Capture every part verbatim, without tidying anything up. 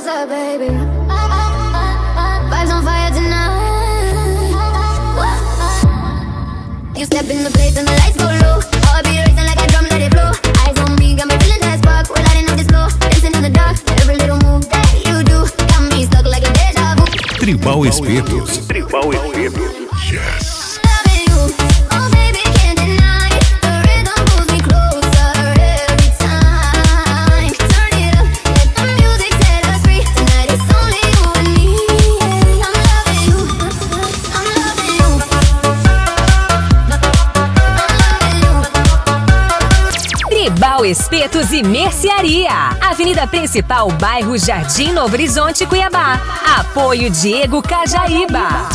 closer, baby. Vibes on fire tonight. You step in the place and the lights go low. Heart beat racing like a drum, let it flow. Eyes on me, got me feeling that spark. We're lighting up this glow, dancing in the dark. Every little move that you do got me stuck like a deja vu. Tribal Espetos. Tribal Espetos. Yes. Tribal Espetos e Mercearia. Avenida Principal, bairro Jardim Novo Horizonte, Cuiabá. Apoio Diego Cajaíba.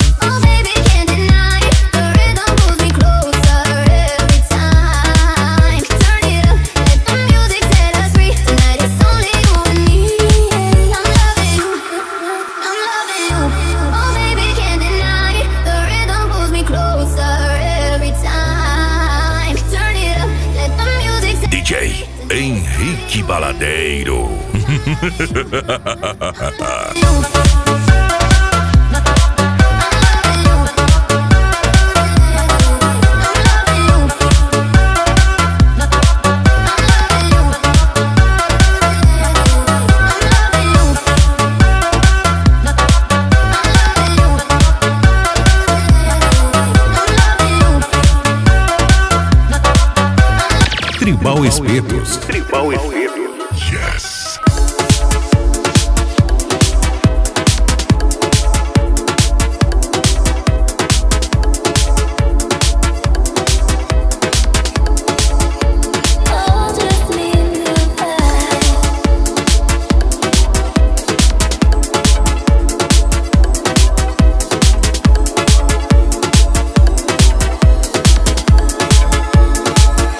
D J Henrique Baladeiro. Tribal Espetos. Tribal Espetos. Yes.